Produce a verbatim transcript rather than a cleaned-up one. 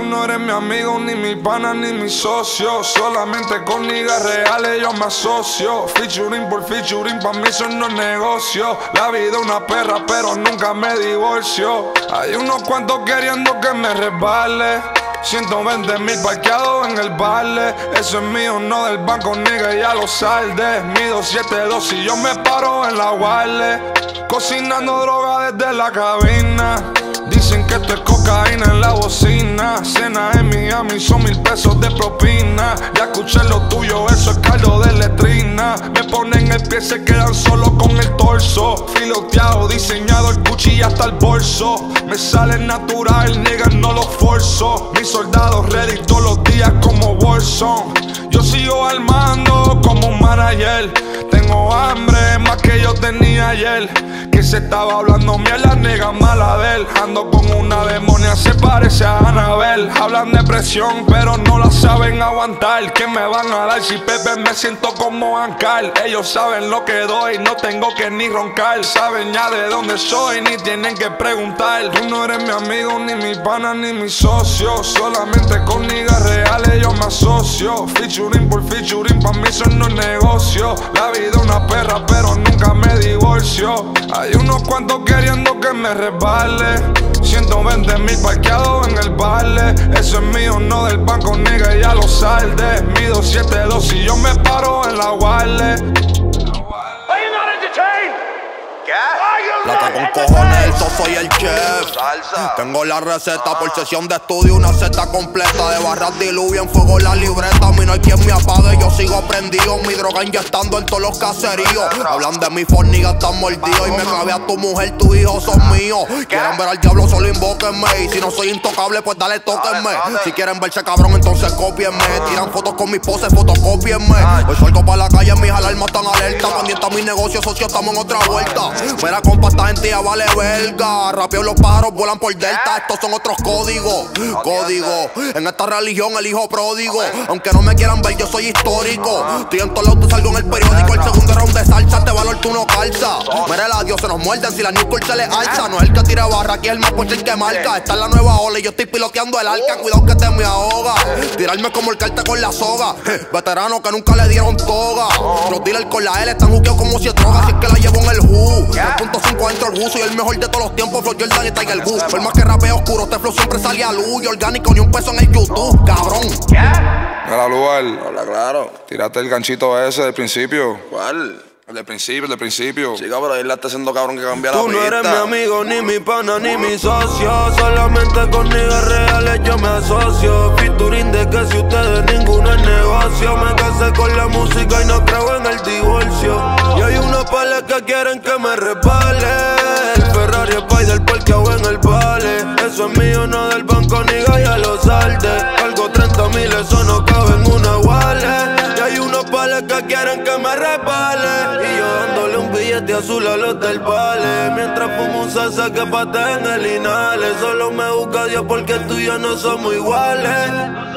no eres mi amigo, ni mi pana, ni mi socio. Solamente con niggas reales yo me asocio. Featuring por featuring, pa' mí son los negocios. La vida una perra, pero nunca me divorcio. Hay unos cuantos queriendo que me resbale. ciento veinte mil parqueados en el baile. Eso es mío, no del banco, nigga, ya lo salde. Mido siete dos y yo me paro en la wireless. Cocinando droga desde la cabina. Dicen que esto es cocaína en la bocina. Cena en Miami, son mil pesos de propina. Ya escuché lo tuyo, eso es caldo de letrina. Me ponen el pie, se quedan solo con el torso. Filoteado, diseñado el Gucci hasta el bolso. Me sale natural, nigga, no lo forzo. Mis soldados ready todos los días como Warzone. Yo sigo al mando como un manager. Tengo hambre más que yo tenía ayer. Que se estaba hablando mierda, nega mala de él. Ando con una demonia, se parece a Anabel. Hablan de presión, pero no la saben aguantar. ¿Qué me van a dar si Pepe me siento como Ancal? Ellos saben lo que doy, no tengo que ni roncar. Saben ya de dónde soy, ni tienen que preguntar. Tú no eres mi amigo, ni mi pana, ni mi socio. Solamente con niggas reales yo me asocio. Featuring por featuring, pa' mí son los negocios. La vida una perra, pero nunca me divorcio. Hay unos cuantos queriendo que me resbale. ciento veinte mil parqueados en el baile. Eso es mío, no del banco, nigga, ya lo salde. Mido siete dos y yo me paro en la wireless. Plata con cojones, el so soy el chef. Salsa. Tengo la receta por sesión de estudio, una seta completa de barras diluvio en fuego la libreta. A mí no hay quien me apague, yo sigo prendido. Mi droga inyectando en todos los caseríos. Hablan de mi forniga, están mordidos. Y me cabe a tu mujer, tu hijo son míos. Quieren ver al diablo, solo invóquenme. Y si no soy intocable, pues dale, tóquenme. Si quieren verse cabrón, entonces cópienme. Tiran fotos con mis poses, fotocópienme. Hoy salgo para la calle, mis alarmas están alerta. Pendiente a mis negocios, socios, estamos en otra vuelta. Mira, compa, esta gente ya vale verga. Rapeo, los pájaros vuelan por delta. Estos son otros códigos. Código. En esta religión el hijo pródigo. Aunque no me quieran ver, yo soy histórico. Estoy en todos lados, te salgo en el periódico. El segundo round de salsa, te valor tú no calza. Mira el adiós, se nos muerden si la Newport se le alza. No es el que tira barra, aquí es el más fuerte el que marca. Esta es la nueva ola y yo estoy piloteando el arca. Cuidado que te me ahoga. Tirarme como el cartel con la soga. Veterano que nunca le dieron toga. Los dealers con la L están juqueados como si es droga. Así es que la llevo en el Who. tres punto cinco dentro el bus, soy el mejor de todos los tiempos. Flow Jordan y Tiger Woods. Por más que rapeo oscuro, este flow siempre sale a luz. Y orgánico, ni un peso en el YouTube, cabrón. Mira, Lugar. Hola, claro. Tírate el ganchito ese del principio. ¿Cuál? El del principio, el del principio. Chica, pero ahí la está haciendo cabrón que cambia la Tú no pista. eres mi amigo, ni mi pana, ni mi socio. Solamente con niggas reales yo me asocio. Featuring de que si ustedes ninguno es negocio. Me casé con la música y no creo en el divorcio. Y hay unos pales que quieren que me resbale. El Ferrari Spider parqueado en el vale. Eso es mío, no del banco, nigga, ya lo salte. Cargo treinta mil, eso no cabe en una wallet. Y hay unos pales que quieren que me resbale. Y yo dándole un billete azul a los del vale. Mientras fumo un salsa que patea en el inhale. Solo me busca Dios porque tú y yo no somos iguales.